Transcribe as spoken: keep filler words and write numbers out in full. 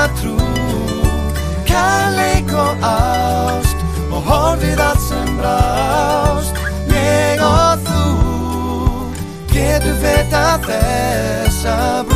trú, kærleik og ást og horfið allt sem brást. Ég og þú getum feta þessa brú.